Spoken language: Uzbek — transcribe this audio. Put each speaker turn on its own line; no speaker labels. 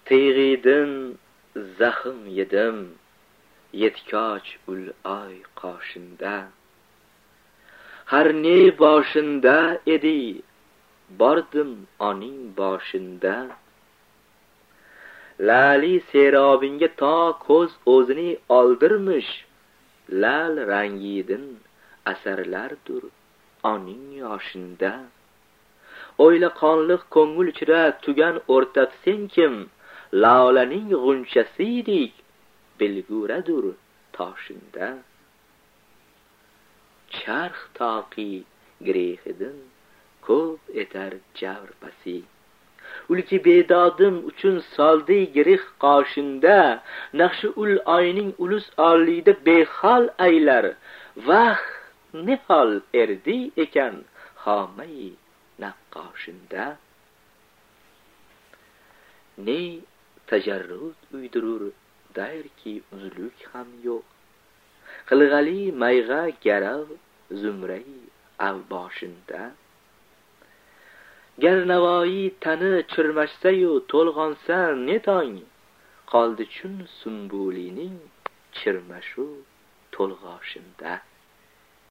Teg'idin zaxm yedim, yetkoch ul oy qoshinda. Har ne boshinda edi, bordim oning boshinda. Lali serobinga to ko'z o'zini oldirmish, lal rangidin asarlardur oning yoshinda. O'yla qonliq ko'ngil ichra tugan o'rtatsen kim, lolaning g'unchasiydek bilguradur toshinda. Charx toqi grehidin ko'p etar javr pasi, ulki bedodim uchun soldi girih qoshinda. Naqshi ul oyning ulus olliyda behol aylar, vah nihol erdi ekan xomai naqqoshinda. Ne tajarrud uydurur dairki uzluk ham yo'q, qilg'ali mayg'a garav zumrai avboshinda. Gar navoiy tani chirmashsayu to'lg'onsa ne tong, qoldi chun sumbulining chirmashu to'lg'oshinda.